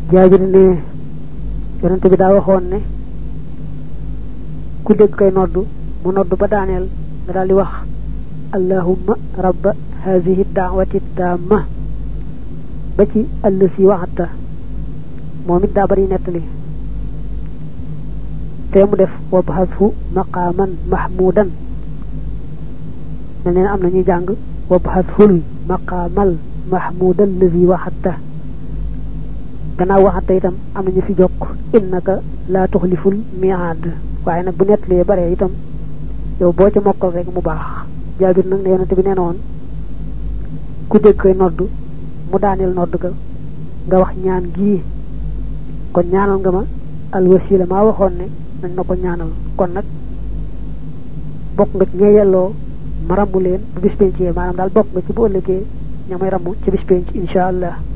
jaabir ne yonente bi daa waxoon ne ku dégg koy noddu mu noddu ba daaneel nga daal di wax allahumma rabba hadhihi da'wati tamma ba ci allasi waxata moom it daa bari nettali te mu def wabhashu maqaman mahmudan mel am na ñuy jàng wabhashul maqamal mahmudan lazi waxata gannaaw waxata itam am na ñu fi jokk innaka la tuxliful mi'ad waaye nag bu nettalee bare itam yow boo ca mokkal rek mu baax jaabir nag ne yonente bi nee na woon ku dégg koy noddu mu daaneel nodd ga nga wax ñaan gii kon ñaanal nga ma al wasila maa waxoon ne nañ ma ko ñaanal kon nag bokk nga ci ñe yelloo ma rammu leen bu bis pencee maanaam daal bokk nga ci bu ëllëgee ña may rammu ci bis penc insha allah